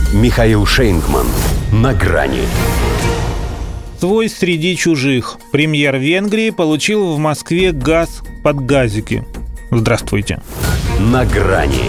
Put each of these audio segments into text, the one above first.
Михаил Шейнгман. На грани. Свой среди чужих. Премьер Венгрии получил в Москве газ под газики. Здравствуйте. На грани.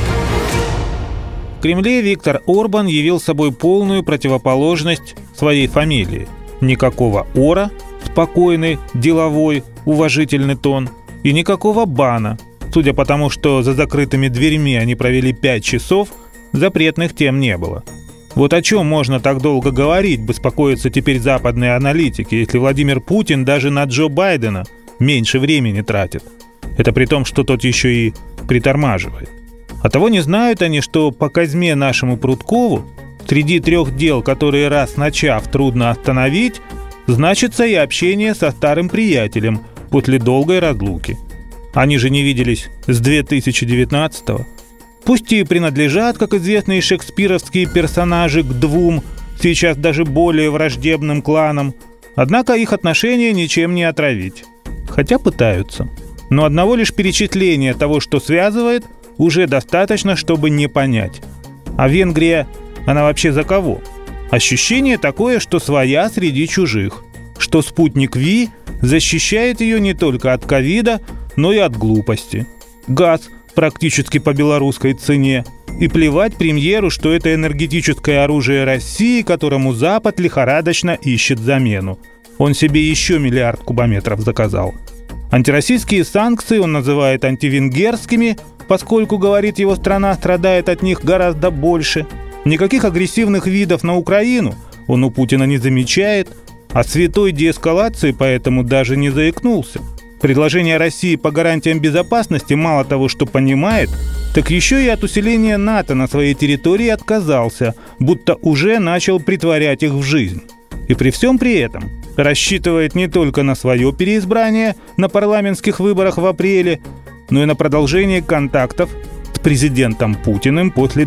В Кремле Виктор Орбан явил собой полную противоположность своей фамилии. Никакого Ора, спокойный, деловой, уважительный тон, и никакого Бана. Судя по тому, что за закрытыми дверьми они провели 5 часов, запретных тем не было. Вот о чем можно так долго говорить, беспокоятся теперь западные аналитики, если Владимир Путин даже на Джо Байдена меньше времени тратит. Это при том, что тот еще и притормаживает. А того не знают они, что по Козьме нашему Прудкову среди 3 дел, которые раз начав трудно остановить, значится и общение со старым приятелем после долгой разлуки. Они же не виделись с 2019-го. Пусть и принадлежат, как известные шекспировские персонажи, к 2, сейчас даже более враждебным кланам, однако их отношения ничем не отравить. Хотя пытаются. Но одного лишь перечисления того, что связывает, уже достаточно, чтобы не понять. А Венгрия, она вообще за кого? Ощущение такое, что своя среди чужих. Что спутник Ви защищает ее не только от ковида, но и от глупости. Газ практически по белорусской цене. И плевать премьеру, что это энергетическое оружие России, которому Запад лихорадочно ищет замену. Он себе еще 1 миллиард кубометров заказал. Антироссийские санкции он называет антивенгерскими, поскольку, говорит, его страна страдает от них гораздо больше. Никаких агрессивных видов на Украину он у Путина не замечает, а святой деэскалации поэтому даже не заикнулся. Предложение России по гарантиям безопасности мало того, что понимает, так еще и от усиления НАТО на своей территории отказался, будто уже начал претворять их в жизнь. И при всем при этом рассчитывает не только на свое переизбрание на парламентских выборах в апреле, но и на продолжение контактов с президентом Путиным после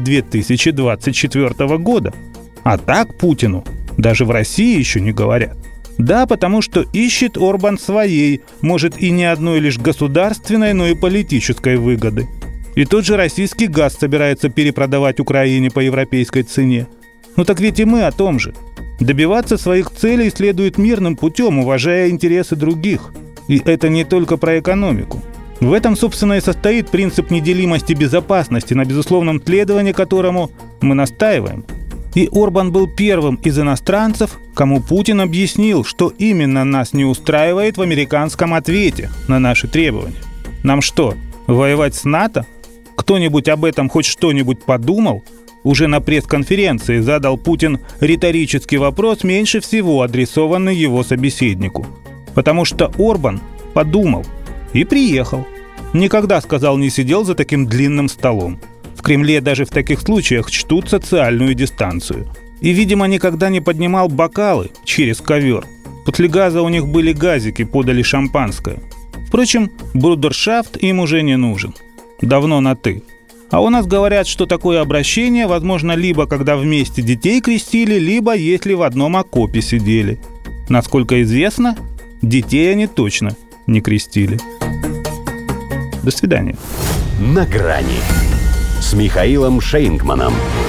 2024 года. А так Путину даже в России еще не говорят. Да, потому что ищет Орбан своей, может и не одной лишь государственной, но и политической выгоды. И тот же российский газ собирается перепродавать Украине по европейской цене. Ну так ведь и мы о том же. Добиваться своих целей следует мирным путем, уважая интересы других. И это не только про экономику. В этом, собственно, и состоит принцип неделимости безопасности, на безусловном следовании которому мы настаиваем. И Орбан был первым из иностранцев, кому Путин объяснил, что именно нас не устраивает в американском ответе на наши требования. Нам что, воевать с НАТО? Кто-нибудь об этом хоть что-нибудь подумал? Уже на пресс-конференции задал Путин риторический вопрос, меньше всего адресованный его собеседнику. Потому что Орбан подумал и приехал. Никогда, сказал, не сидел за таким длинным столом. В Кремле даже в таких случаях чтут социальную дистанцию. И, видимо, никогда не поднимал бокалы через ковер. После газа у них были газики, подали шампанское. Впрочем, брудершафт им уже не нужен. Давно на «ты». А у нас говорят, что такое обращение возможно либо когда вместе детей крестили, либо если в одном окопе сидели. Насколько известно, детей они точно не крестили. До свидания. На грани с Михаилом Шейнгманом.